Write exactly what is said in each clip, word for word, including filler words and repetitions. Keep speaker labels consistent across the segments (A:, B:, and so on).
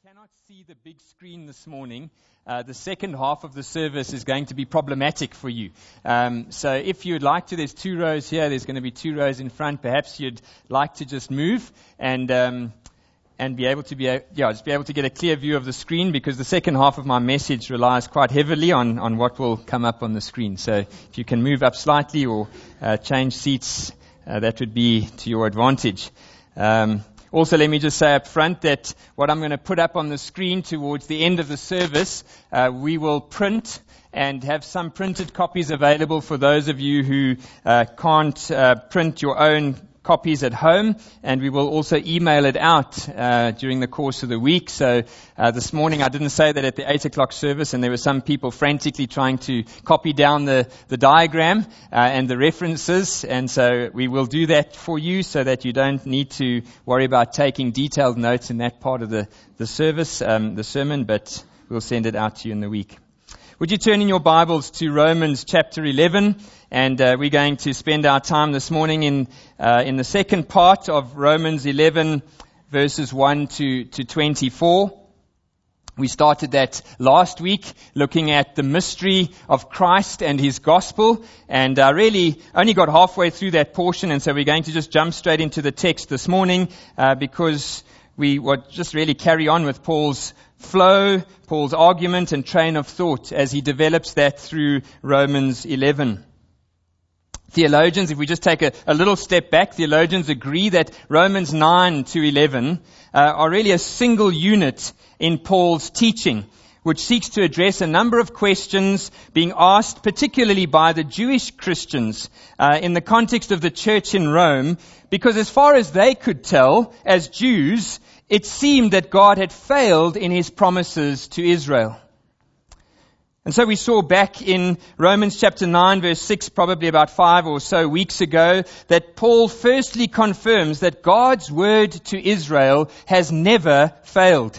A: cannot see the big screen this morning, uh, the second half of the service is going to be problematic for you. Um, so if you'd like to, there's two rows here, there's going to be two rows in front. Perhaps you'd like to just move and um, and be able to be a, yeah, just be able to get a clear view of the screen, because the second half of my message relies quite heavily on, on what will come up on the screen. So if you can move up slightly or uh, change seats, uh, that would be to your advantage. Um, Also, let me just say up front that what I'm going to put up on the screen towards the end of the service, uh, we will print and have some printed copies available for those of you who uh, can't uh, print your own copies at home, and we will also email it out uh, during the course of the week. So uh, this morning I didn't say that at the eight o'clock service, and there were some people frantically trying to copy down the, the diagram uh, and the references, and so we will do that for you so that you don't need to worry about taking detailed notes in that part of the, the service, um, the sermon, but we'll send it out to you in the week. Would you turn in your Bibles to Romans chapter eleven, and uh, we're going to spend our time this morning in uh, in the second part of Romans eleven, verses one to, to twenty-four. We started that last week, looking at the mystery of Christ and His gospel, and uh, really only got halfway through that portion, and so we're going to just jump straight into the text this morning, uh, because we would just really carry on with Paul's flow, Paul's argument and train of thought as he develops that through Romans eleven. Theologians, if we just take a, a little step back, theologians agree that Romans nine to eleven uh, are really a single unit in Paul's teaching, which seeks to address a number of questions being asked particularly by the Jewish Christians uh, in the context of the church in Rome, because as far as they could tell, as Jews, it seemed that God had failed in His promises to Israel. And so we saw back in Romans chapter nine, verse six, probably about five or so weeks ago, that Paul firstly confirms that God's word to Israel has never failed.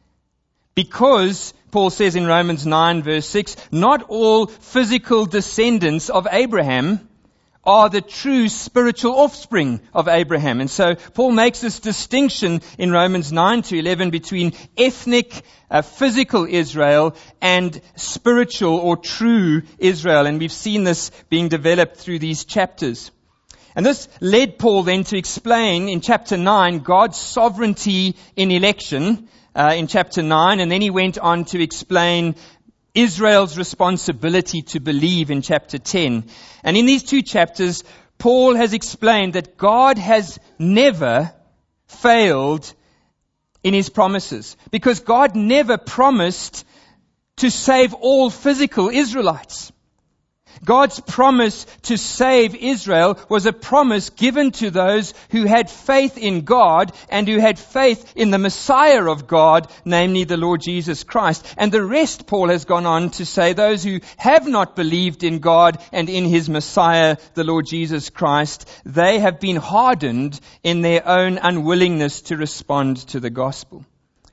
A: Because, Paul says in Romans nine, verse six, not all physical descendants of Abraham are the true spiritual offspring of Abraham. And so Paul makes this distinction in Romans nine to eleven between ethnic, uh, physical Israel and spiritual or true Israel. And we've seen this being developed through these chapters. And this led Paul then to explain in chapter nine God's sovereignty in election uh, in chapter nine. And then he went on to explain Israel's responsibility to believe in chapter ten. And in these two chapters, Paul has explained that God has never failed in His promises, because God never promised to save all physical Israelites. God's promise to save Israel was a promise given to those who had faith in God and who had faith in the Messiah of God, namely the Lord Jesus Christ. And the rest, Paul has gone on to say, those who have not believed in God and in His Messiah, the Lord Jesus Christ, they have been hardened in their own unwillingness to respond to the gospel.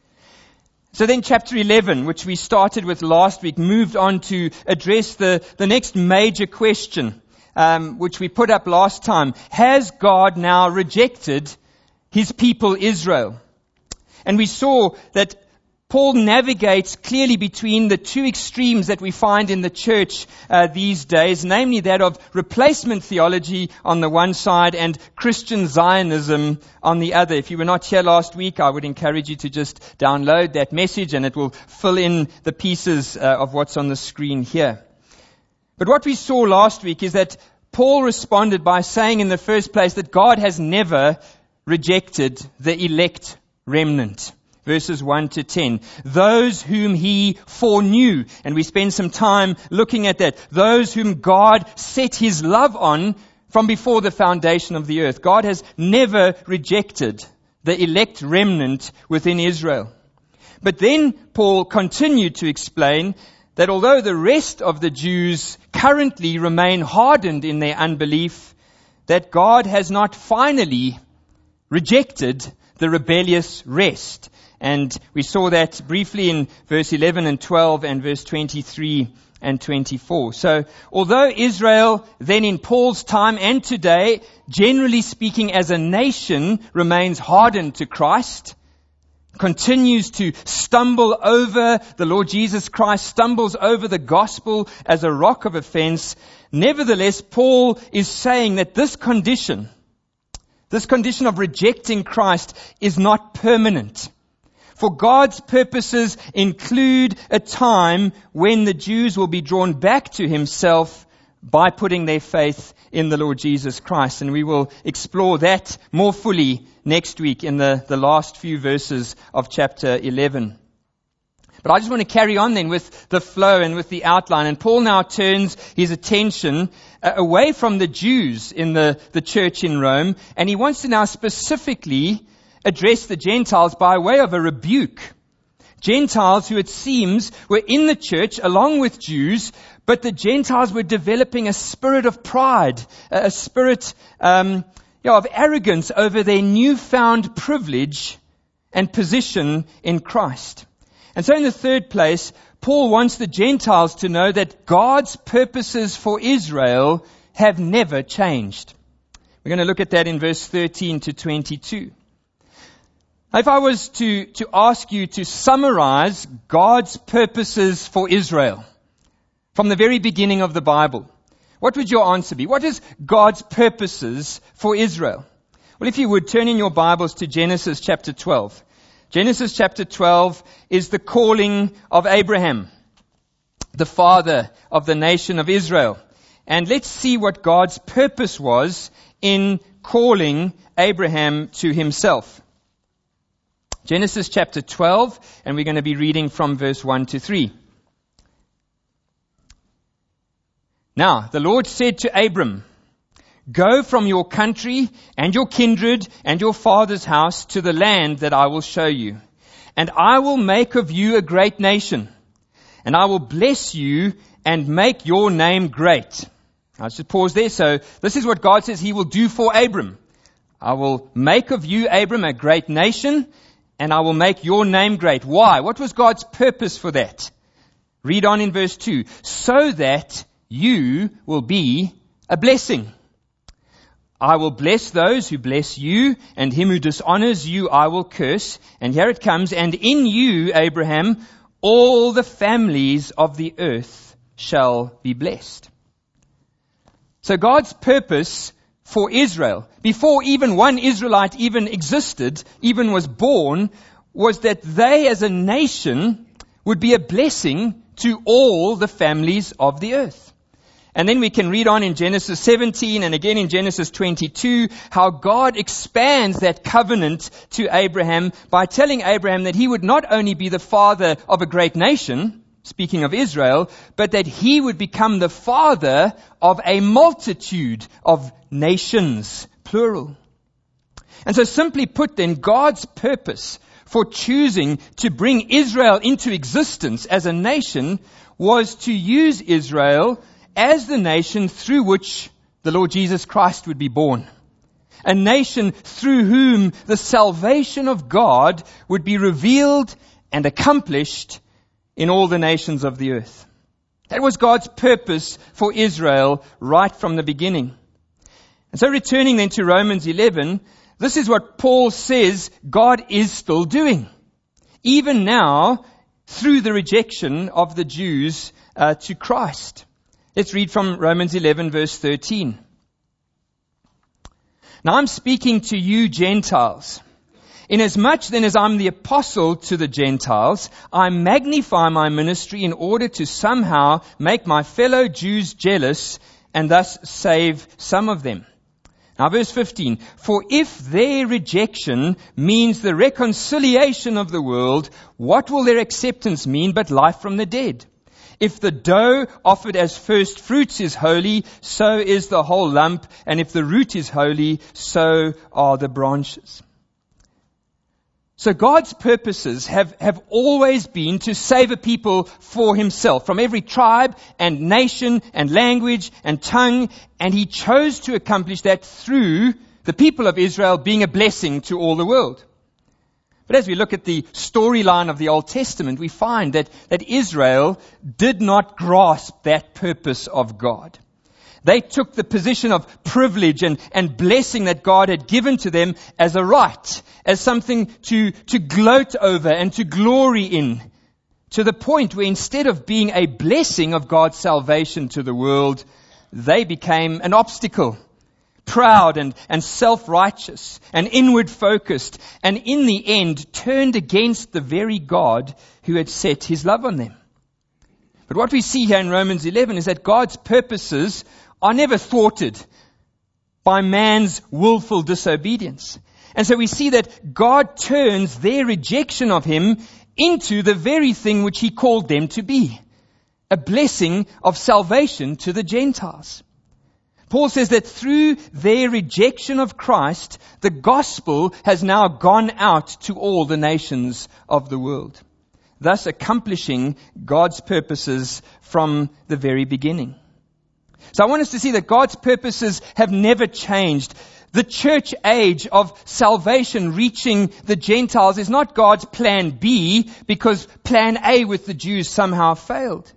A: So then chapter eleven, which we started with last week, moved on to address the, the next major question, um, which we put up last time. Has God now rejected His people Israel? And we saw that Paul navigates clearly between the two extremes that we find in the church uh, these days, namely that of replacement theology on the one side and Christian Zionism on the other. If you were not here last week, I would encourage you to just download that message, and it will fill in the pieces uh, of what's on the screen here. But what we saw last week is that Paul responded by saying in the first place that God has never rejected the elect remnant. Verses one to ten. Those whom He foreknew. And we spend some time looking at that. Those whom God set His love on from before the foundation of the earth. God has never rejected the elect remnant within Israel. But then Paul continued to explain that although the rest of the Jews currently remain hardened in their unbelief, that God has not finally rejected the rebellious rest. And we saw that briefly in verse eleven and twelve and verse twenty-three and twenty-four. So, although Israel then in Paul's time and today, generally speaking as a nation, remains hardened to Christ, continues to stumble over the Lord Jesus Christ, stumbles over the gospel as a rock of offense, nevertheless, Paul is saying that this condition, this condition of rejecting Christ is not permanent. For God's purposes include a time when the Jews will be drawn back to Himself by putting their faith in the Lord Jesus Christ. And we will explore that more fully next week in the, the last few verses of chapter eleven. But I just want to carry on then with the flow and with the outline. And Paul now turns his attention uh, away from the Jews in the, the church in Rome, and he wants to now specifically address the Gentiles by way of a rebuke. Gentiles who it seems were in the church along with Jews, but the Gentiles were developing a spirit of pride, a spirit um, you know, of arrogance over their newfound privilege and position in Christ. And so in the third place, Paul wants the Gentiles to know that God's purposes for Israel have never changed. We're going to look at that in verse thirteen to twenty-two. If I was to, to ask you to summarize God's purposes for Israel from the very beginning of the Bible, what would your answer be? What is God's purposes for Israel? Well, if you would, turn in your Bibles to Genesis chapter twelve. Genesis chapter twelve is the calling of Abraham, the father of the nation of Israel. And let's see what God's purpose was in calling Abraham to Himself. Genesis chapter twelve, and we're going to be reading from verse one to three. Now, the Lord said to Abram, "Go from your country and your kindred and your father's house to the land that I will show you. And I will make of you a great nation. And I will bless you and make your name great." I should pause there. So this is what God says He will do for Abram. I will make of you, Abram, a great nation, and I will make your name great. Why? What was God's purpose for that? Read on in verse two. So that you will be a blessing. I will bless those who bless you, and him who dishonors you I will curse. And here it comes, and in you, Abraham, all the families of the earth shall be blessed. So God's purpose for Israel, before even one Israelite even existed, even was born, was that they as a nation would be a blessing to all the families of the earth. And then we can read on in Genesis seventeen and again in Genesis twenty-two how God expands that covenant to Abraham by telling Abraham that he would not only be the father of a great nation, speaking of Israel, but that he would become the father of a multitude of nations, plural. And so simply put then, God's purpose for choosing to bring Israel into existence as a nation was to use Israel as the nation through which the Lord Jesus Christ would be born. A nation through whom the salvation of God would be revealed and accomplished in all the nations of the earth. That was God's purpose for Israel right from the beginning. And so returning then to Romans eleven, this is what Paul says God is still doing. Even now, through the rejection of the Jews uh, to Christ. Let's read from Romans eleven verse thirteen. Now I'm speaking to you Gentiles. Inasmuch then as I'm the apostle to the Gentiles, I magnify my ministry in order to somehow make my fellow Jews jealous and thus save some of them. Now verse fifteen, for if their rejection means the reconciliation of the world, what will their acceptance mean but life from the dead? If the dough offered as first fruits is holy, so is the whole lump, and if the root is holy, so are the branches. So God's purposes have, have always been to save a people for Himself, from every tribe and nation and language and tongue, and He chose to accomplish that through the people of Israel being a blessing to all the world. But as we look at the storyline of the Old Testament, we find that, that Israel did not grasp that purpose of God. They took the position of privilege and, and blessing that God had given to them as a right, as something to, to gloat over and to glory in, to the point where instead of being a blessing of God's salvation to the world, they became an obstacle, proud and, and self-righteous and inward-focused, and in the end turned against the very God who had set his love on them. But what we see here in Romans eleven is that God's purposes are never thwarted by man's willful disobedience. And so we see that God turns their rejection of him into the very thing which he called them to be, a blessing of salvation to the Gentiles. Paul says that through their rejection of Christ, the gospel has now gone out to all the nations of the world, thus accomplishing God's purposes from the very beginning. So I want us to see that God's purposes have never changed. The church age of salvation reaching the Gentiles is not God's plan B because plan A with the Jews somehow failed.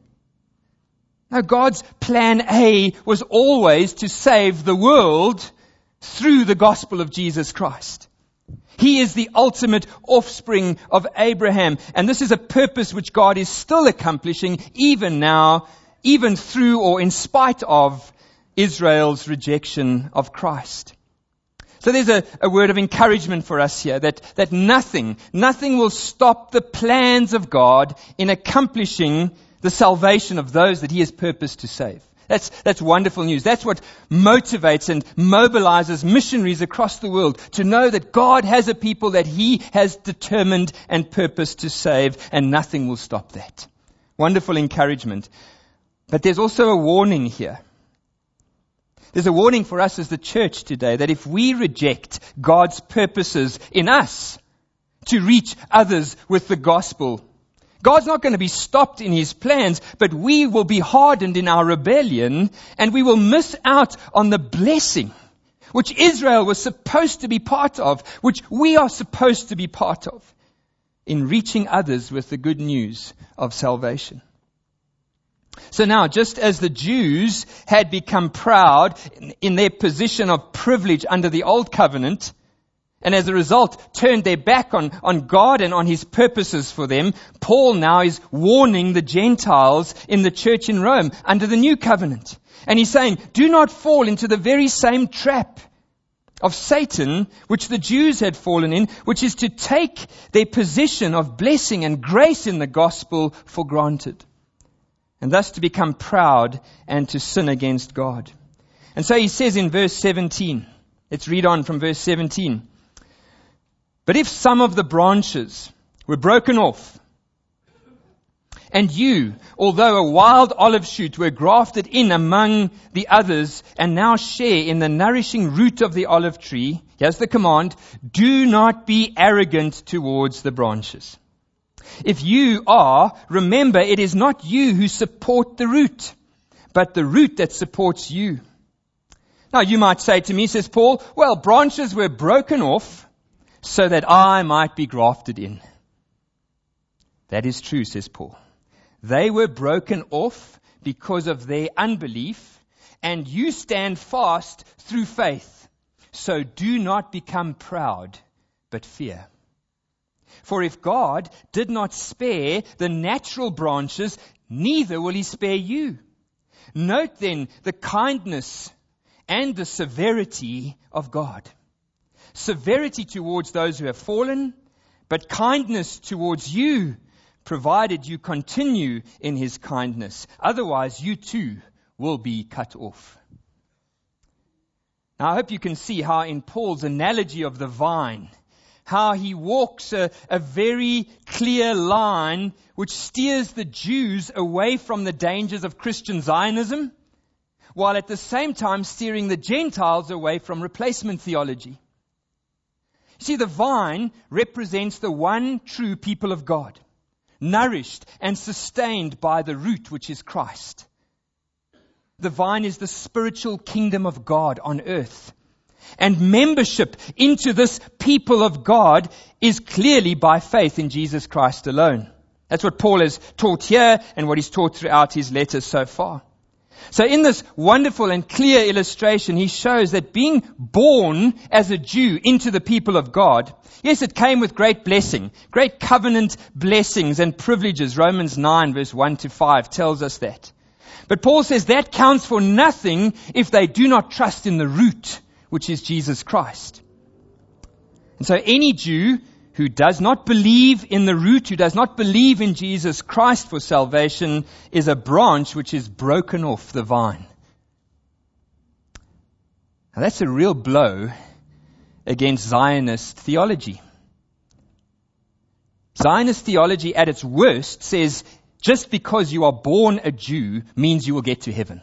A: No, God's plan A was always to save the world through the gospel of Jesus Christ. He is the ultimate offspring of Abraham, and this is a purpose which God is still accomplishing even now, even through or in spite of Israel's rejection of Christ. So there's a, a word of encouragement for us here, that, that nothing, nothing will stop the plans of God in accomplishing the salvation of those that He has purposed to save. That's, that's wonderful news. That's what motivates and mobilizes missionaries across the world, to know that God has a people that He has determined and purposed to save, and nothing will stop that. Wonderful encouragement. But there's also a warning here. There's a warning for us as the church today, that if we reject God's purposes in us to reach others with the gospel, God's not going to be stopped in His plans, but we will be hardened in our rebellion, and we will miss out on the blessing which Israel was supposed to be part of, which we are supposed to be part of, in reaching others with the good news of salvation. So now, just as the Jews had become proud in their position of privilege under the old covenant, and as a result turned their back on, on God and on His purposes for them, Paul now is warning the Gentiles in the church in Rome under the new covenant. And he's saying, do not fall into the very same trap of Satan which the Jews had fallen in, which is to take their position of blessing and grace in the gospel for granted, and thus to become proud and to sin against God. And so he says in verse seventeen, let's read on from verse seventeen. But if some of the branches were broken off, and you, although a wild olive shoot, were grafted in among the others, and now share in the nourishing root of the olive tree, here's the command, do not be arrogant towards the branches. If you are, remember it is not you who support the root, but the root that supports you. Now you might say to me, says Paul, well, branches were broken off so that I might be grafted in. That is true, says Paul. They were broken off because of their unbelief, and you stand fast through faith. So do not become proud, but fear. For if God did not spare the natural branches, neither will He spare you. Note then the kindness and the severity of God. Severity towards those who have fallen, but kindness towards you, provided you continue in His kindness. Otherwise, you too will be cut off. Now, I hope you can see how in Paul's analogy of the vine, how he walks a, a very clear line which steers the Jews away from the dangers of Christian Zionism, while at the same time steering the Gentiles away from replacement theology. See, the vine represents the one true people of God, nourished and sustained by the root which is Christ. The vine is the spiritual kingdom of God on earth. And membership into this people of God is clearly by faith in Jesus Christ alone. That's what Paul has taught here and what he's taught throughout his letters so far. So in this wonderful and clear illustration, he shows that being born as a Jew into the people of God, yes, it came with great blessing, great covenant blessings and privileges. Romans nine verse one to five tells us that. But Paul says that counts for nothing if they do not trust in the root, which is Jesus Christ. And so any Jew who does not believe in the root, who does not believe in Jesus Christ for salvation, is a branch which is broken off the vine. Now that's a real blow against Zionist theology. Zionist theology at its worst says just because you are born a Jew means you will get to heaven.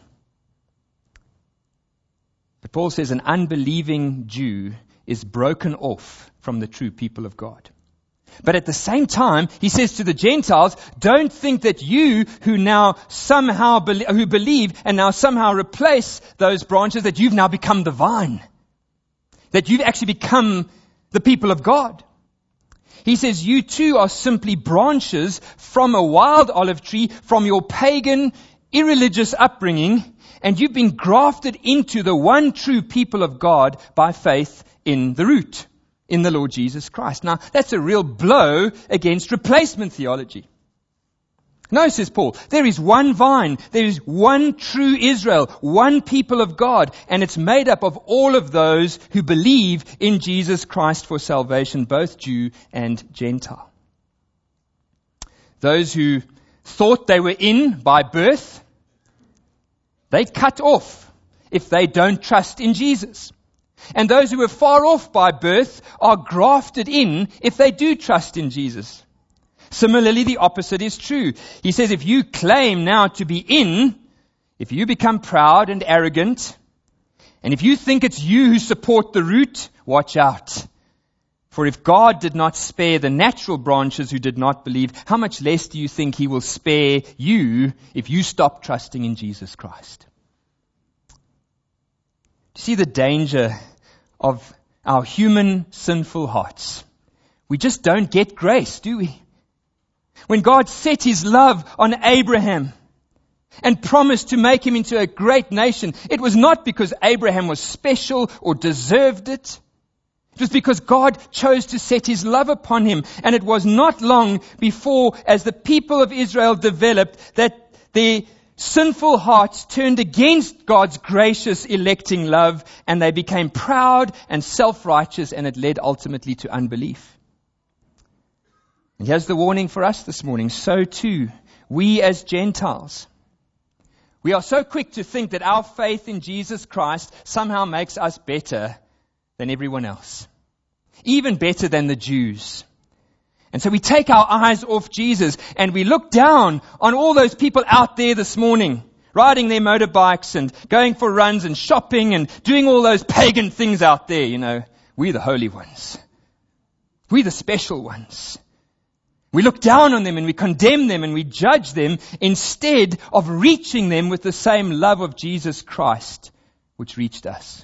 A: But Paul says an unbelieving Jew is broken off from the true people of God. But at the same time, he says to the Gentiles, don't think that you who now somehow be- who believe and now somehow replace those branches, that you've now become the vine. That you've actually become the people of God. He says you too are simply branches from a wild olive tree, from your pagan, irreligious upbringing, and you've been grafted into the one true people of God by faith in the root, in the Lord Jesus Christ. Now, that's a real blow against replacement theology. No, says Paul, there is one vine, there is one true Israel, one people of God, and it's made up of all of those who believe in Jesus Christ for salvation, both Jew and Gentile. Those who thought they were in by birth, they cut off if they don't trust in Jesus. And those who were far off by birth are grafted in if they do trust in Jesus. Similarly, the opposite is true. He says if you claim now to be in, if you become proud and arrogant, and if you think it's you who support the root, watch out. For if God did not spare the natural branches who did not believe, how much less do you think He will spare you if you stop trusting in Jesus Christ? Do you see the danger of our human sinful hearts? We just don't get grace, do we? When God set His love on Abraham and promised to make him into a great nation, it was not because Abraham was special or deserved it. It was because God chose to set His love upon him. And it was not long before, as the people of Israel developed, that their sinful hearts turned against God's gracious electing love, and they became proud and self-righteous, and it led ultimately to unbelief. And here's the warning for us this morning. So too, we as Gentiles, we are so quick to think that our faith in Jesus Christ somehow makes us better than everyone else. Even better than the Jews. And so we take our eyes off Jesus and we look down on all those people out there this morning, riding their motorbikes and going for runs and shopping and doing all those pagan things out there. You know, we're the holy ones. We're the special ones. We look down on them and we condemn them and we judge them instead of reaching them with the same love of Jesus Christ which reached us.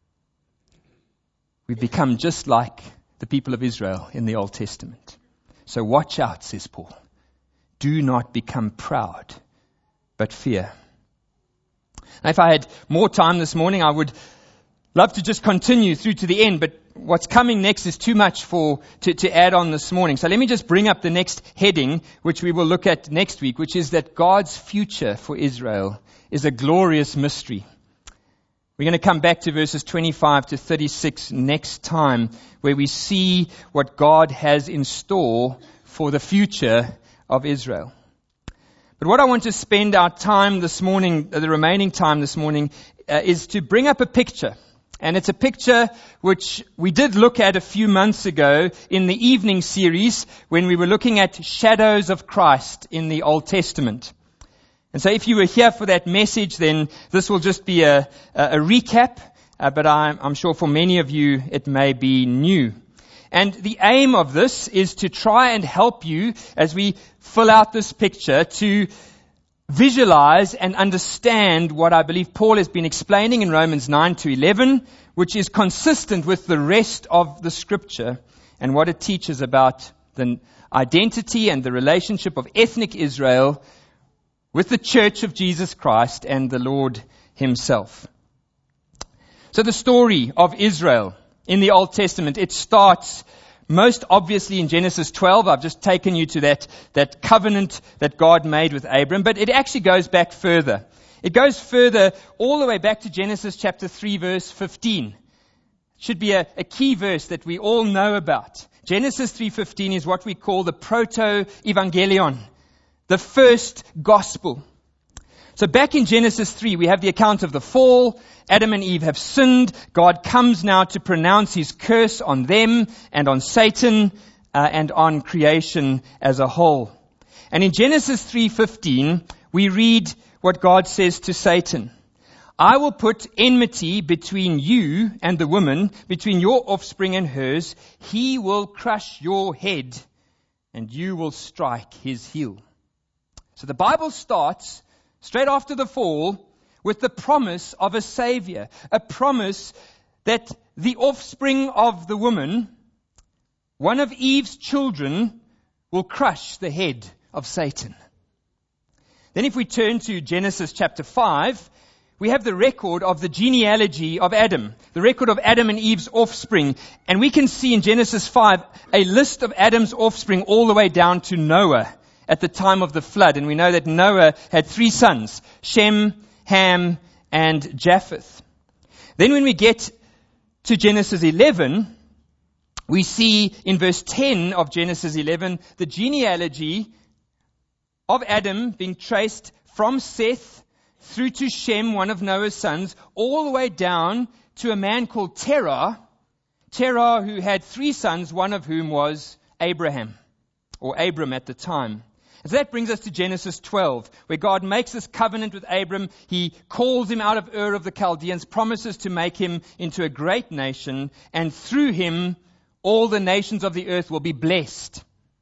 A: We've become just like the people of Israel in the Old Testament. So watch out, says Paul. Do not become proud, but fear. Now, if I had more time this morning, I would love to just continue through to the end, but what's coming next is too much for to, to add on this morning. So let me just bring up the next heading, which we will look at next week, which is that God's future for Israel is a glorious mystery. We're going to come back to verses twenty-five to thirty-six next time, where we see what God has in store for the future of Israel. But what I want to spend our time this morning, the remaining time this morning, uh, is to bring up a picture. And it's a picture which we did look at a few months ago in the evening series when we were looking at shadows of Christ in the Old Testament. And so if you were here for that message, then this will just be a, a, a recap, uh, but I'm, I'm sure for many of you it may be new. And the aim of this is to try and help you as we fill out this picture to visualize and understand what I believe Paul has been explaining in Romans nine to eleven, which is consistent with the rest of the scripture and what it teaches about the identity and the relationship of ethnic Israel with the church of Jesus Christ and the Lord himself. So the story of Israel in the Old Testament, it starts most obviously in Genesis twelve. I've just taken you to that, that covenant that God made with Abram, but it actually goes back further. It goes further all the way back to Genesis chapter three, verse fifteen. It should be a, a key verse that we all know about. Genesis three fifteen is what we call the proto-evangelion, the first gospel. So back in Genesis three, we have the account of the fall. Adam and Eve have sinned. God comes now to pronounce his curse on them and on Satan uh, and on creation as a whole. And in Genesis three fifteen, we read what God says to Satan. I will put enmity between you and the woman, between your offspring and hers. He will crush your head and you will strike his heel. So the Bible starts straight after the fall with the promise of a Savior, a promise that the offspring of the woman, one of Eve's children, will crush the head of Satan. Then if we turn to Genesis chapter five, we have the record of the genealogy of Adam, the record of Adam and Eve's offspring. And we can see in Genesis five a list of Adam's offspring all the way down to Noah at the time of the flood. And we know that Noah had three sons, Shem, Ham, and Japheth. Then when we get to Genesis eleven, we see in verse ten of Genesis eleven the genealogy of Adam being traced from Seth through to Shem, one of Noah's sons, all the way down to a man called Terah. Terah, who had three sons, one of whom was Abraham, or Abram at the time. And so that brings us to Genesis twelve, where God makes this covenant with Abram. He calls him out of Ur of the Chaldeans, promises to make him into a great nation, and through him all the nations of the earth will be blessed.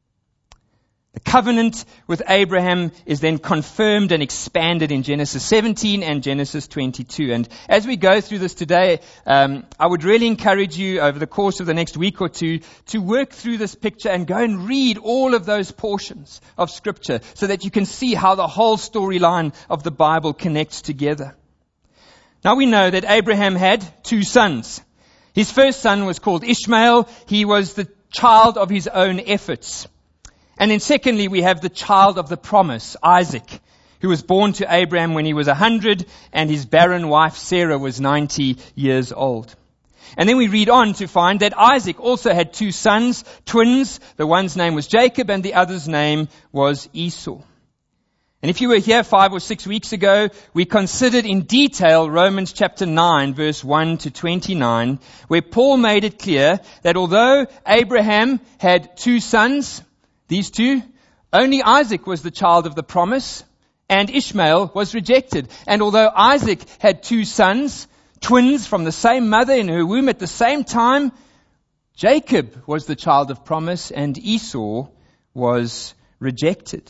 A: The covenant with Abraham is then confirmed and expanded in Genesis seventeen and Genesis twenty-two. And as we go through this today, um, I would really encourage you over the course of the next week or two to work through this picture and go and read all of those portions of Scripture so that you can see how the whole storyline of the Bible connects together. Now we know that Abraham had two sons. His first son was called Ishmael. He was the child of his own efforts. And then secondly, we have the child of the promise, Isaac, who was born to Abraham when he was a hundred and his barren wife Sarah was ninety years old. And then we read on to find that Isaac also had two sons, twins. The one's name was Jacob and the other's name was Esau. And if you were here five or six weeks ago, we considered in detail Romans chapter nine, verse one to twenty-nine, where Paul made it clear that although Abraham had two sons, these two, only Isaac was the child of the promise, and Ishmael was rejected. And although Isaac had two sons, twins from the same mother in her womb at the same time, Jacob was the child of promise, and Esau was rejected.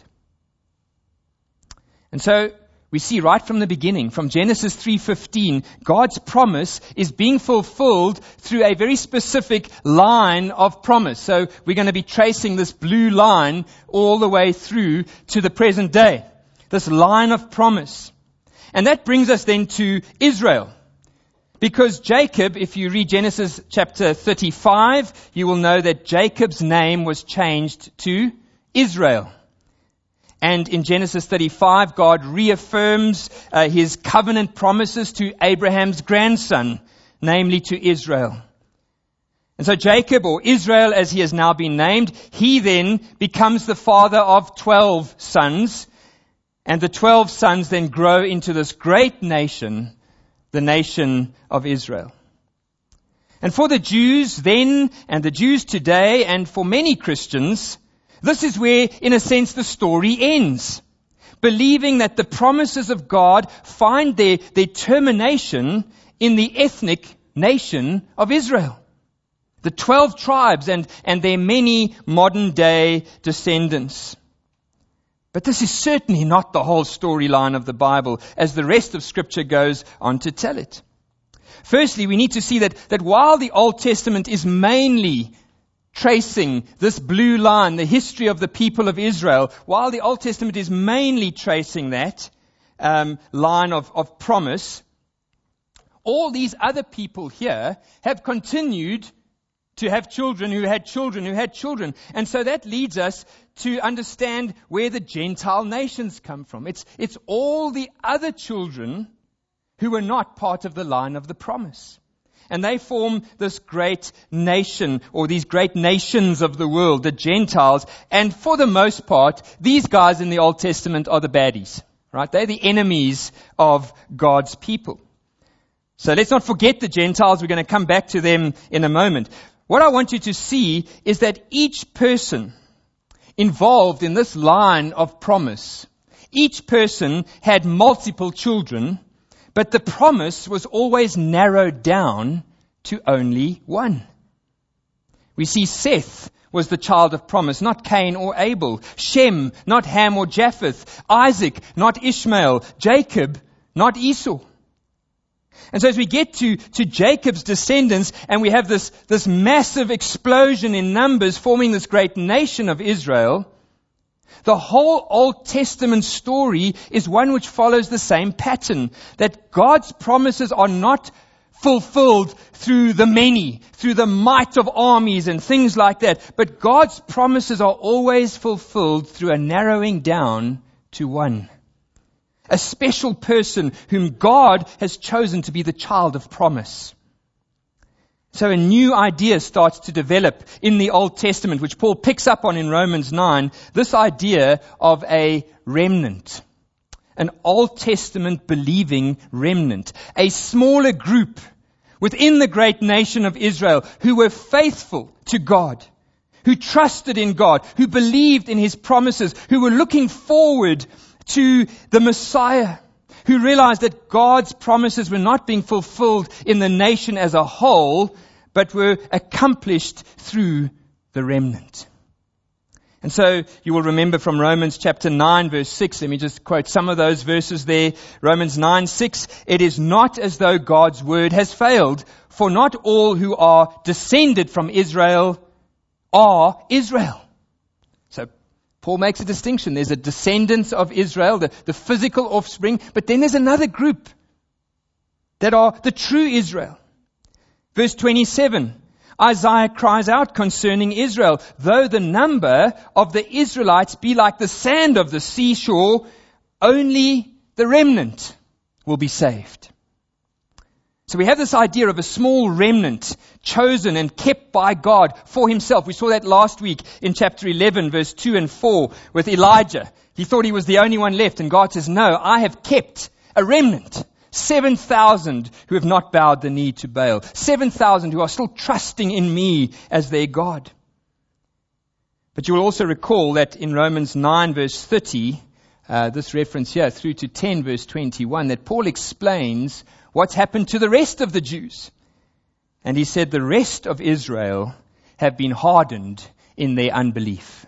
A: And so we see right from the beginning, from Genesis three fifteen, God's promise is being fulfilled through a very specific line of promise. So we're going to be tracing this blue line all the way through to the present day. This line of promise. And that brings us then to Israel. Because Jacob, if you read Genesis chapter thirty-five, you will know that Jacob's name was changed to Israel. And in Genesis thirty-five, God reaffirms uh, his covenant promises to Abraham's grandson, namely to Israel. And so Jacob, or Israel as he has now been named, he then becomes the father of twelve sons. And the twelve sons then grow into this great nation, the nation of Israel. And for the Jews then, and the Jews today, and for many Christians, this is where, in a sense, the story ends. Believing that the promises of God find their, their termination in the ethnic nation of Israel. The twelve tribes and, and their many modern day descendants. But this is certainly not the whole storyline of the Bible, as the rest of Scripture goes on to tell it. Firstly, we need to see that, that while the Old Testament is mainly tracing this blue line, the history of the people of Israel, while the Old Testament is mainly tracing that um, line of, of promise, all these other people here have continued to have children who had children who had children. And so that leads us to understand where the Gentile nations come from. It's, it's all the other children who were not part of the line of the promise. And they form this great nation, or these great nations of the world, the Gentiles. And for the most part, these guys in the Old Testament are the baddies, right? They're the enemies of God's people. So let's not forget the Gentiles. We're going to come back to them in a moment. What I want you to see is that each person involved in this line of promise, each person had multiple children, but the promise was always narrowed down to only one. We see Seth was the child of promise, not Cain or Abel. Shem, not Ham or Japheth. Isaac, not Ishmael. Jacob, not Esau. And so as we get to, to Jacob's descendants, and we have this, this massive explosion in numbers forming this great nation of Israel, the whole Old Testament story is one which follows the same pattern, that God's promises are not fulfilled through the many, through the might of armies and things like that, but God's promises are always fulfilled through a narrowing down to one. A special person whom God has chosen to be the child of promise. So a new idea starts to develop in the Old Testament, which Paul picks up on in Romans nine, this idea of a remnant. An Old Testament believing remnant. A smaller group within the great nation of Israel who were faithful to God, who trusted in God, who believed in His promises, who were looking forward to the Messiah, who realized that God's promises were not being fulfilled in the nation as a whole, but were accomplished through the remnant. And so you will remember from Romans chapter nine verse six, let me just quote some of those verses there. Romans nine six, it is not as though God's word has failed, for not all who are descended from Israel are Israel. So Paul makes a distinction. There's a descendants of Israel, the, the physical offspring, but then there's another group that are the true Israel. Verse twenty-seven, Isaiah cries out concerning Israel, though the number of the Israelites be like the sand of the seashore, only the remnant will be saved. So we have this idea of a small remnant chosen and kept by God for Himself. We saw that last week in chapter eleven, verse two and four with Elijah. He thought he was the only one left, and God says, no, I have kept a remnant. seven thousand who have not bowed the knee to Baal. seven thousand who are still trusting in me as their God. But you will also recall that in Romans nine verse thirty, uh, this reference here through to ten verse twenty-one, that Paul explains what's happened to the rest of the Jews. And he said the rest of Israel have been hardened in their unbelief.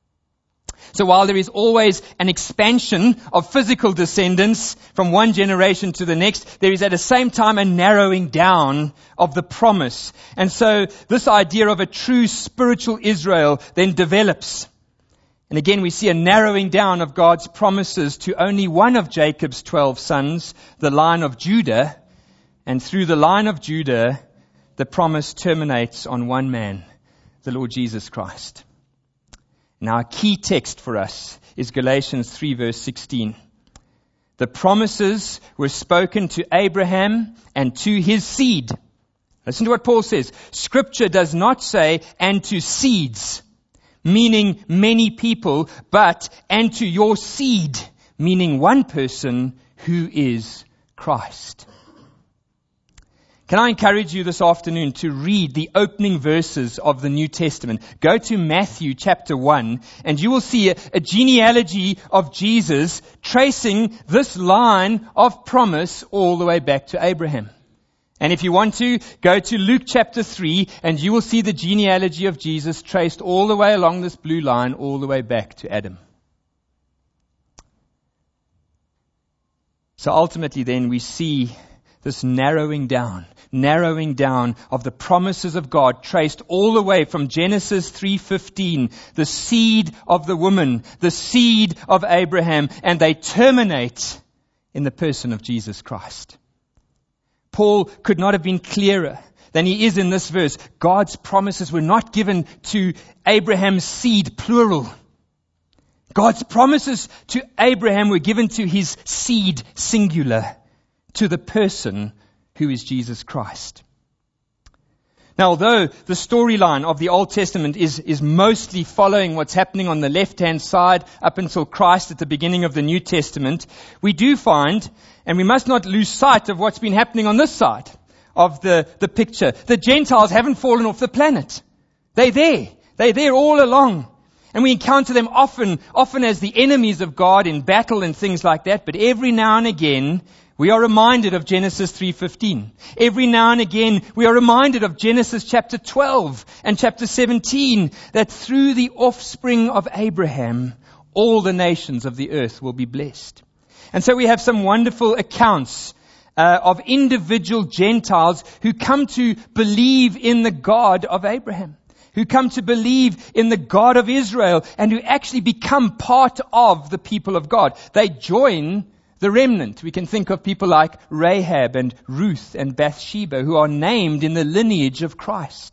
A: So while there is always an expansion of physical descendants from one generation to the next, there is at the same time a narrowing down of the promise. And so this idea of a true spiritual Israel then develops. And again, we see a narrowing down of God's promises to only one of Jacob's twelve sons, the line of Judah. And through the line of Judah, the promise terminates on one man, the Lord Jesus Christ. Now, a key text for us is Galatians three verse sixteen. The promises were spoken to Abraham and to his seed. Listen to what Paul says. Scripture does not say, and to seeds, meaning many people, but and to your seed, meaning one person who is Christ. Can I encourage you this afternoon to read the opening verses of the New Testament? Go to Matthew chapter one, and you will see a, a genealogy of Jesus tracing this line of promise all the way back to Abraham. And if you want to, go to Luke chapter three, and you will see the genealogy of Jesus traced all the way along this blue line, all the way back to Adam. So ultimately then we see this narrowing down, narrowing down of the promises of God, traced all the way from Genesis three fifteen, the seed of the woman, the seed of Abraham, and they terminate in the person of Jesus Christ. Paul could not have been clearer than he is in this verse. God's promises were not given to Abraham's seed, plural. God's promises to Abraham were given to his seed, singular, to the person who is Jesus Christ. Now, although the storyline of the Old Testament is, is mostly following what's happening on the left-hand side up until Christ at the beginning of the New Testament, we do find, and we must not lose sight of what's been happening on this side of the, the picture. The Gentiles haven't fallen off the planet. They're there. They're there all along. And we encounter them often, often as the enemies of God in battle and things like that. But every now and again, we are reminded of Genesis three fifteen. Every now and again, we are reminded of Genesis chapter twelve and chapter seventeen, that through the offspring of Abraham, all the nations of the earth will be blessed. And so we have some wonderful accounts uh, of individual Gentiles who come to believe in the God of Abraham, who come to believe in the God of Israel, and who actually become part of the people of God. They join the remnant. We can think of people like Rahab and Ruth and Bathsheba, who are named in the lineage of Christ.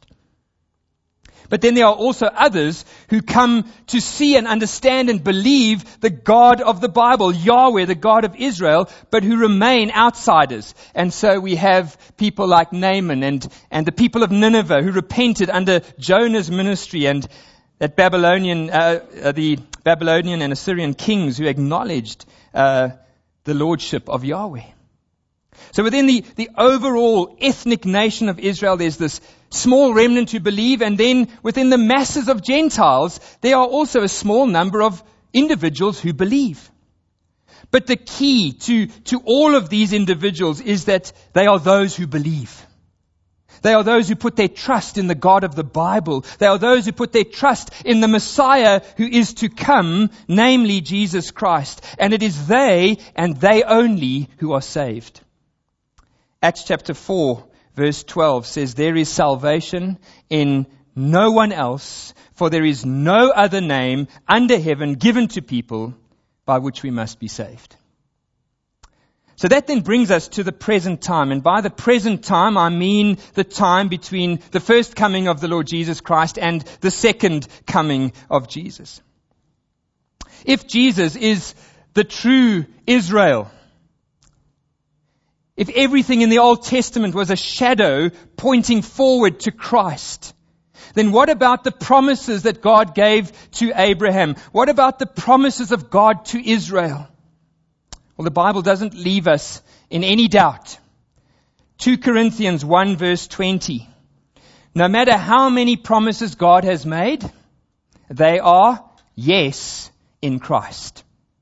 A: But then there are also others who come to see and understand and believe the God of the Bible, Yahweh, the God of Israel, but who remain outsiders. And so we have people like Naaman and, and the people of Nineveh who repented under Jonah's ministry, and that Babylonian, uh, uh, the Babylonian and Assyrian kings who acknowledged uh, the lordship of Yahweh. So within the, the overall ethnic nation of Israel, there's this small remnant who believe, and then within the masses of Gentiles, there are also a small number of individuals who believe. But the key to, to all of these individuals is that they are those who believe. They are those who put their trust in the God of the Bible. They are those who put their trust in the Messiah who is to come, namely Jesus Christ. And it is they and they only who are saved. Acts chapter four, verse twelve says, "There is salvation in no one else, for there is no other name under heaven given to people by which we must be saved." So that then brings us to the present time. And by the present time, I mean the time between the first coming of the Lord Jesus Christ and the second coming of Jesus. If Jesus is the true Israel, if everything in the Old Testament was a shadow pointing forward to Christ, then what about the promises that God gave to Abraham? What about the promises of God to Israel? Well, the Bible doesn't leave us in any doubt. Second Corinthians one verse twenty. No matter how many promises God has made, they are yes in Christ.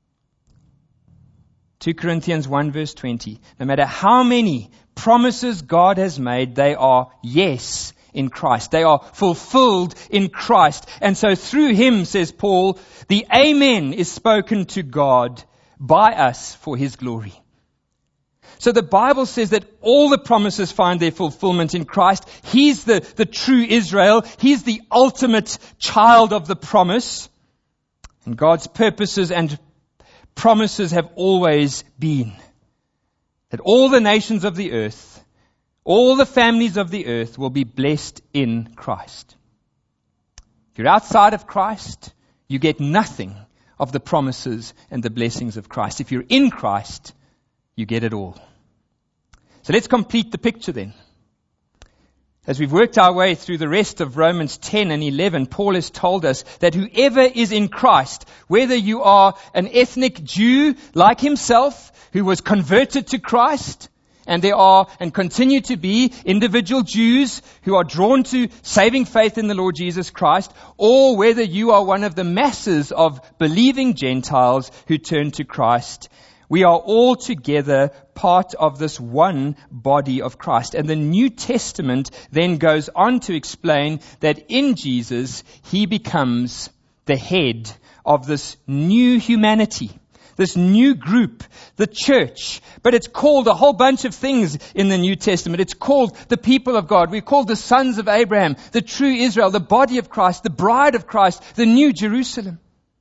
A: Second Corinthians one verse twenty. No matter how many promises God has made, they are yes in Christ. They are fulfilled in Christ. And so through Him, says Paul, the Amen is spoken to God by us for His glory. So the Bible says that all the promises find their fulfillment in Christ. He's the, the true Israel. He's the ultimate child of the promise. And God's purposes and promises have always been that all the nations of the earth, all the families of the earth will be blessed in Christ. If you're outside of Christ, you get nothing of the promises and the blessings of Christ. If you're in Christ, you get it all. So let's complete the picture then. As we've worked our way through the rest of Romans ten and eleven, Paul has told us that whoever is in Christ, whether you are an ethnic Jew like himself who was converted to Christ, and there are and continue to be individual Jews who are drawn to saving faith in the Lord Jesus Christ, or whether you are one of the masses of believing Gentiles who turn to Christ, we are all together part of this one body of Christ. And the New Testament then goes on to explain that in Jesus, He becomes the head of this new humanity. this new group, the church. But it's called a whole bunch of things in the New Testament. It's called the people of God. We're called the sons of Abraham, the true Israel, the body of Christ, the bride of Christ, the new Jerusalem.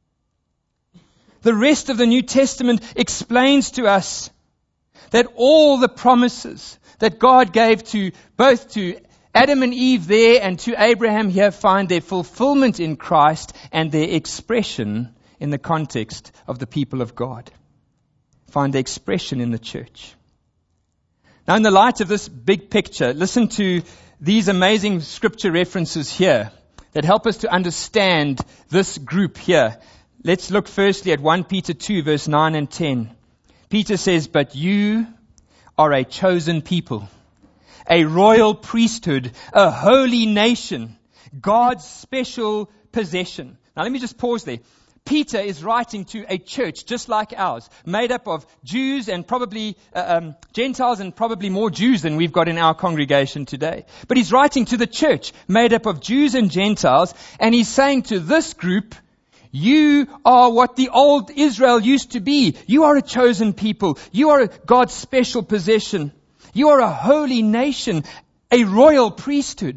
A: The rest of the New Testament explains to us that all the promises that God gave to both to Adam and Eve there and to Abraham here find their fulfillment in Christ and their expression in the context of the people of God. Find their expression in the church. Now, in the light of this big picture, listen to these amazing scripture references here that help us to understand this group here. Let's look firstly at First Peter two, verse nine and ten. Peter says, "But you are a chosen people, a royal priesthood, a holy nation, God's special possession." Now let me just pause there. Peter is writing to a church just like ours, made up of Jews and probably uh, um, Gentiles and probably more Jews than we've got in our congregation today. But he's writing to the church, made up of Jews and Gentiles, and he's saying to this group, you are what the old Israel used to be. You are a chosen people. You are God's special possession. You are a holy nation, a royal priesthood.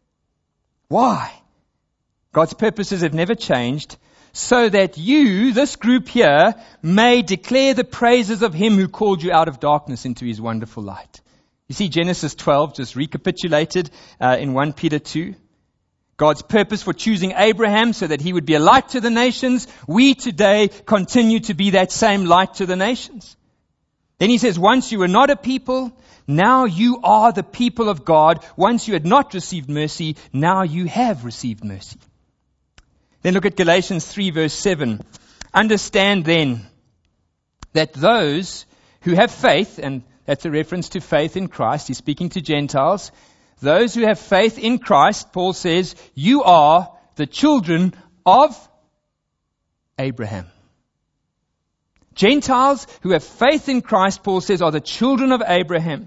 A: Why? God's purposes have never changed, so that you, this group here, may declare the praises of Him who called you out of darkness into His wonderful light. You see, Genesis twelve just recapitulated uh, in First Peter two. God's purpose for choosing Abraham so that he would be a light to the nations. We today continue to be that same light to the nations. Then he says, once you were not a people, now you are the people of God. Once you had not received mercy, now you have received mercy. Then look at Galatians three, verse seven. Understand then that those who have faith, and that's a reference to faith in Christ, he's speaking to Gentiles. Those who have faith in Christ, Paul says, you are the children of Abraham. Gentiles who have faith in Christ, Paul says, are the children of Abraham.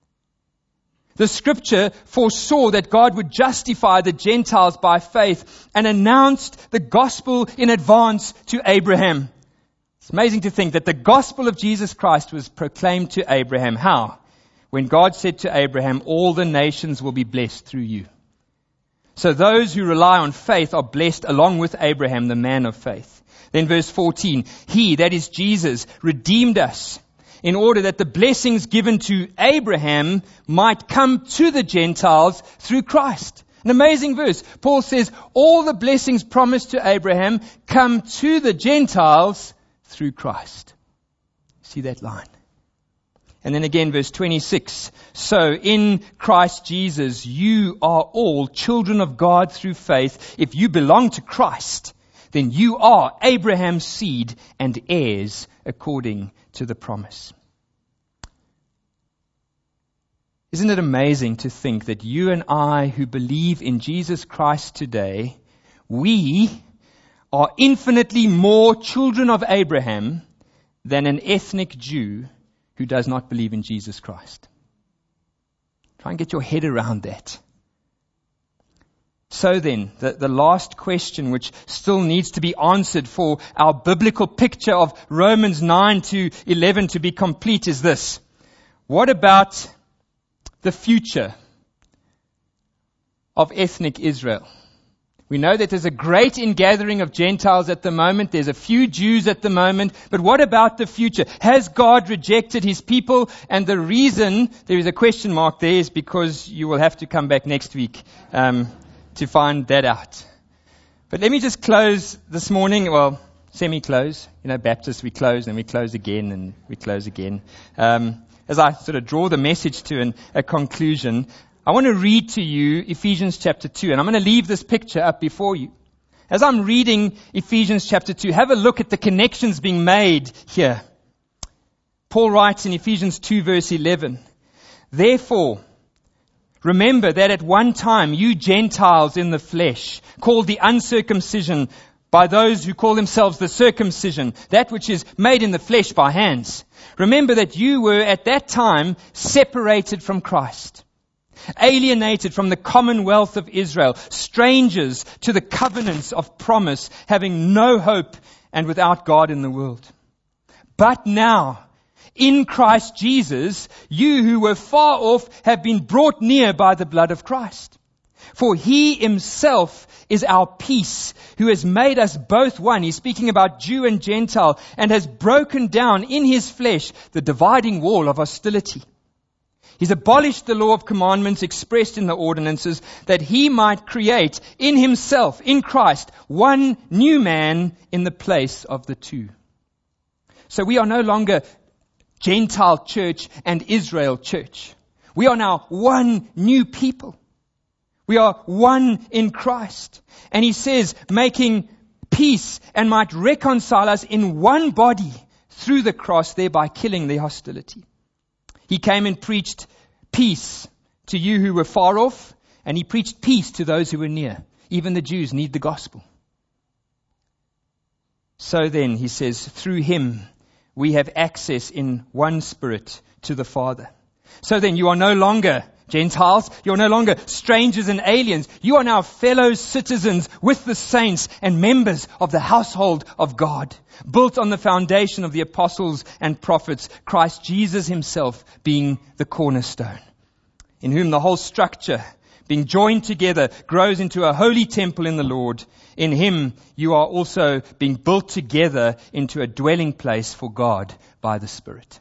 A: The scripture foresaw that God would justify the Gentiles by faith and announced the gospel in advance to Abraham. It's amazing to think that the gospel of Jesus Christ was proclaimed to Abraham. How? When God said to Abraham, all the nations will be blessed through you. So those who rely on faith are blessed along with Abraham, the man of faith. Then verse fourteen, He, that is Jesus, redeemed us in order that the blessings given to Abraham might come to the Gentiles through Christ. An amazing verse. Paul says, all the blessings promised to Abraham come to the Gentiles through Christ. See that line? And then again, verse twenty-six. So in Christ Jesus, you are all children of God through faith. If you belong to Christ, then you are Abraham's seed and heirs according to the promise. Isn't it amazing to think that you and I who believe in Jesus Christ today, we are infinitely more children of Abraham than an ethnic Jew who does not believe in Jesus Christ? Try and get your head around that. So then, the, the last question which still needs to be answered for our biblical picture of Romans nine to eleven to be complete is this. What about the future of ethnic Israel? We know that there's a great ingathering of Gentiles at the moment. There's a few Jews at the moment. But what about the future? Has God rejected His people? And the reason there is a question mark there is because you will have to come back next week um, to find that out. But let me just close this morning. Well, semi-close. You know, Baptists, we close and we close again and we close again. Um, as I sort of draw the message to an, a conclusion, I want to read to you Ephesians chapter two, and I'm going to leave this picture up before you. As I'm reading Ephesians chapter two, have a look at the connections being made here. Paul writes in Ephesians two verse eleven, Therefore, remember that at one time you Gentiles in the flesh, called the uncircumcision by those who call themselves the circumcision, that which is made in the flesh by hands. Remember that you were at that time separated from Christ, alienated from the commonwealth of Israel, strangers to the covenants of promise, having no hope and without God in the world. But now, in Christ Jesus, you who were far off have been brought near by the blood of Christ. For he himself is our peace, who has made us both one. He's speaking about Jew and Gentile, and has broken down in his flesh the dividing wall of hostility. He's abolished the law of commandments expressed in the ordinances, that he might create in himself, in Christ, one new man in the place of the two. So we are no longer Gentile church and Israel church. We are now one new people. We are one in Christ. And he says, making peace and might reconcile us in one body through the cross, thereby killing the hostility. He came and preached peace to you who were far off, and he preached peace to those who were near. Even the Jews need the gospel. So then, he says, through him we have access in one spirit to the Father. So then, you are no longer Gentiles, you are no longer strangers and aliens. You are now fellow citizens with the saints and members of the household of God, built on the foundation of the apostles and prophets, Christ Jesus himself being the cornerstone, in whom the whole structure, being joined together, grows into a holy temple in the Lord. In him you are also being built together into a dwelling place for God by the Spirit.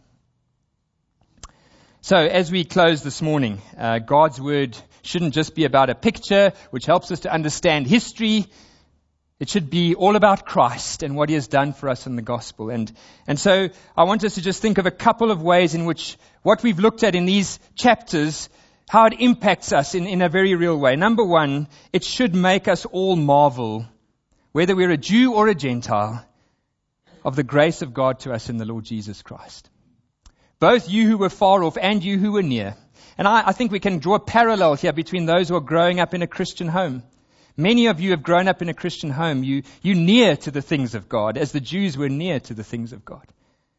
A: So as we close this morning, uh, God's Word shouldn't just be about a picture which helps us to understand history. It should be all about Christ and what he has done for us in the gospel. And, and so I want us to just think of a couple of ways in which what we've looked at in these chapters, how it impacts us in, in a very real way. Number one, it should make us all marvel, whether we're a Jew or a Gentile, of the grace of God to us in the Lord Jesus Christ. Both you who were far off and you who were near. And I, I think we can draw a parallel here between those who are growing up in a Christian home. Many of you have grown up in a Christian home. You, you near to the things of God, as the Jews were near to the things of God.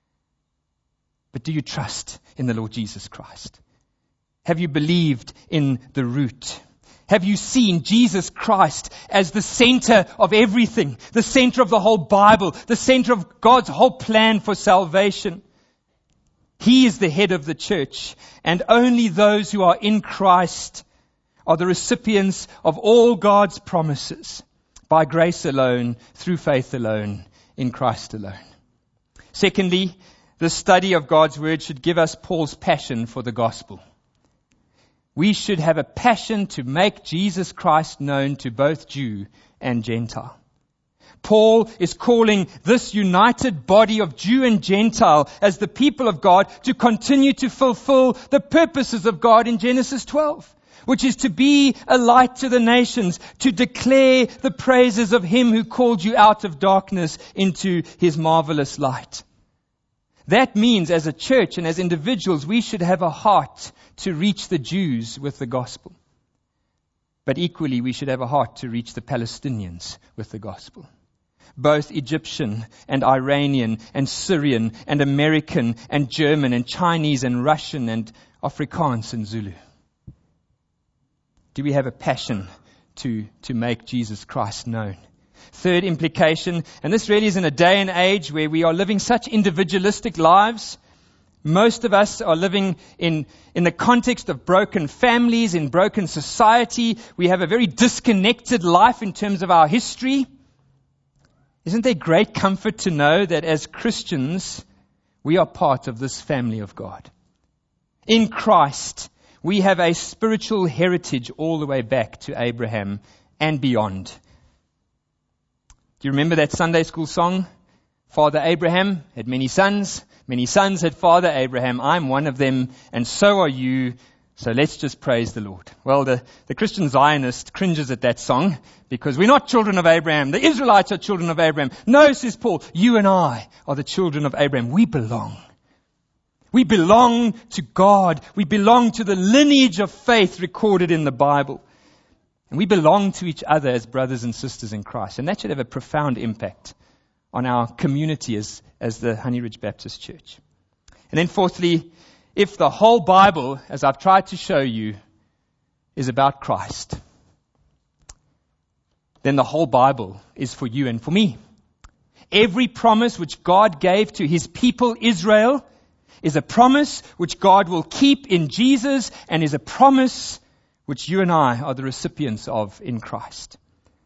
A: But do you trust in the Lord Jesus Christ? Have you believed in the root? Have you seen Jesus Christ as the center of everything, the center of the whole Bible, the center of God's whole plan for salvation? He is the head of the church, and only those who are in Christ are the recipients of all God's promises, by grace alone, through faith alone, in Christ alone. Secondly, the study of God's Word should give us Paul's passion for the gospel. We should have a passion to make Jesus Christ known to both Jew and Gentile. Paul is calling this united body of Jew and Gentile as the people of God to continue to fulfill the purposes of God in Genesis twelve, which is to be a light to the nations, to declare the praises of him who called you out of darkness into his marvelous light. That means as a church and as individuals, we should have a heart to reach the Jews with the gospel. But equally, we should have a heart to reach the Palestinians with the gospel. Both Egyptian and Iranian and Syrian and American and German and Chinese and Russian and Afrikaans and Zulu. Do we have a passion to, to make Jesus Christ known? Third implication, and this really is in a day and age where we are living such individualistic lives. Most of us are living in, in the context of broken families, in broken society. We have a very disconnected life in terms of our history. Isn't there great comfort to know that as Christians, we are part of this family of God? In Christ, we have a spiritual heritage all the way back to Abraham and beyond. Do you remember that Sunday school song? Father Abraham had many sons. Many sons had Father Abraham. I'm one of them, and so are you. So let's just praise the Lord. Well, the, the Christian Zionist cringes at that song because we're not children of Abraham. The Israelites are children of Abraham. No, says Paul, you and I are the children of Abraham. We belong. We belong to God. We belong to the lineage of faith recorded in the Bible. And we belong to each other as brothers and sisters in Christ. And that should have a profound impact on our community as, as the Honey Ridge Baptist Church. And then fourthly, if the whole Bible, as I've tried to show you, is about Christ, then the whole Bible is for you and for me. Every promise which God gave to his people Israel is a promise which God will keep in Jesus and is a promise which you and I are the recipients of in Christ.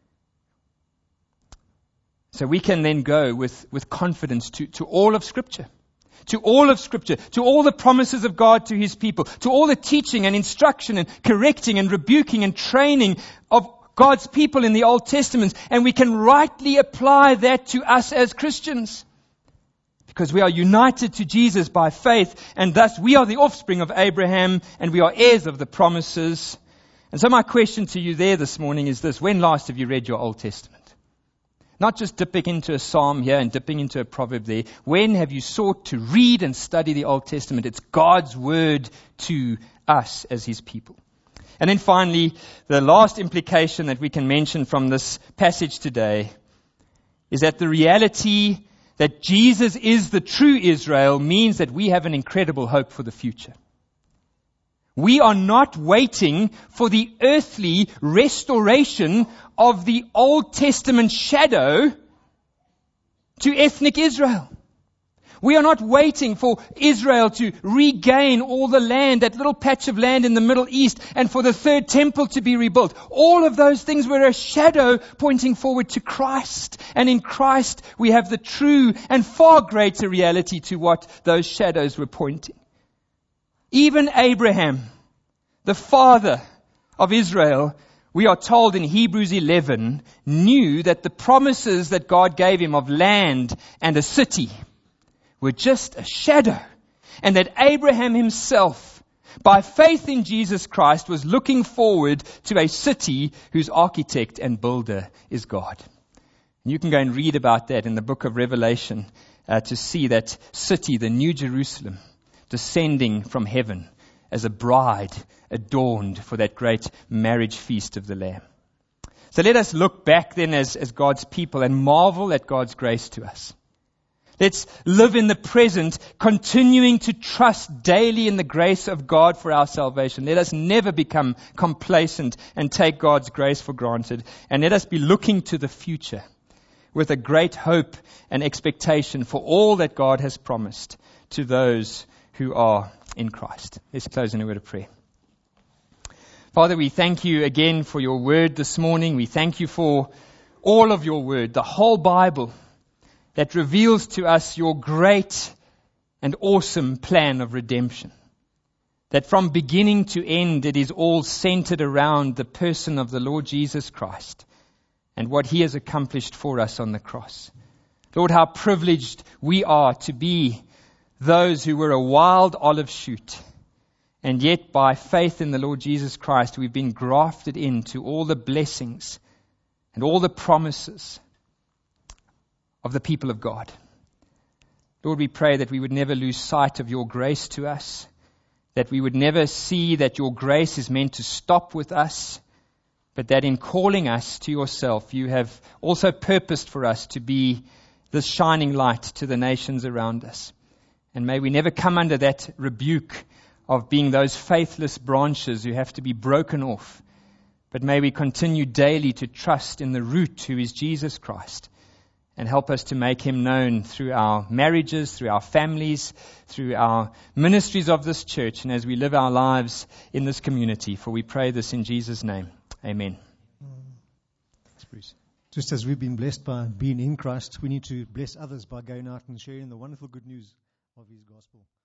A: So we can then go with, with confidence to, to all of Scripture. To all of Scripture, to all the promises of God to his people, to all the teaching and instruction and correcting and rebuking and training of God's people in the Old Testament. And we can rightly apply that to us as Christians. Because we are united to Jesus by faith, and thus we are the offspring of Abraham, and we are heirs of the promises. And so my question to you there this morning is this: when last have you read your Old Testament? Not just dipping into a psalm here and dipping into a proverb there. When have you sought to read and study the Old Testament? It's God's word to us as his people. And then finally, the last implication that we can mention from this passage today is that the reality that Jesus is the true Israel means that we have an incredible hope for the future. We are not waiting for the earthly restoration of the Old Testament shadow to ethnic Israel. We are not waiting for Israel to regain all the land, that little patch of land in the Middle East, and for the third temple to be rebuilt. All of those things were a shadow pointing forward to Christ. And in Christ we have the true and far greater reality to what those shadows were pointing. Even Abraham, the father of Israel, we are told in Hebrews eleven, knew that the promises that God gave him of land and a city were just a shadow. And that Abraham himself, by faith in Jesus Christ, was looking forward to a city whose architect and builder is God. And you can go and read about that in the book of Revelation uh, to see that city, the New Jerusalem, descending from heaven as a bride adorned for that great marriage feast of the Lamb. So let us look back then as, as God's people and marvel at God's grace to us. Let's live in the present, continuing to trust daily in the grace of God for our salvation. Let us never become complacent and take God's grace for granted. And let us be looking to the future with a great hope and expectation for all that God has promised to those who are in Christ. Let's close in a word of prayer. Father, we thank you again for your word this morning. We thank you for all of your word, the whole Bible, that reveals to us your great and awesome plan of redemption. That from beginning to end, it is all centered around the person of the Lord Jesus Christ and what he has accomplished for us on the cross. Lord, how privileged we are to be those who were a wild olive shoot, and yet by faith in the Lord Jesus Christ, we've been grafted into all the blessings and all the promises of the people of God. Lord, we pray that we would never lose sight of your grace to us, that we would never see that your grace is meant to stop with us, but that in calling us to yourself, you have also purposed for us to be this shining light to the nations around us. And may we never come under that rebuke of being those faithless branches who have to be broken off. But may we continue daily to trust in the root who is Jesus Christ, and help us to make him known through our marriages, through our families, through our ministries of this church, and as we live our lives in this community. For we pray this in Jesus' name. Amen.
B: Thanks, Bruce. Just as we've been blessed by being in Christ, we need to bless others by going out and sharing the wonderful good news of his gospel.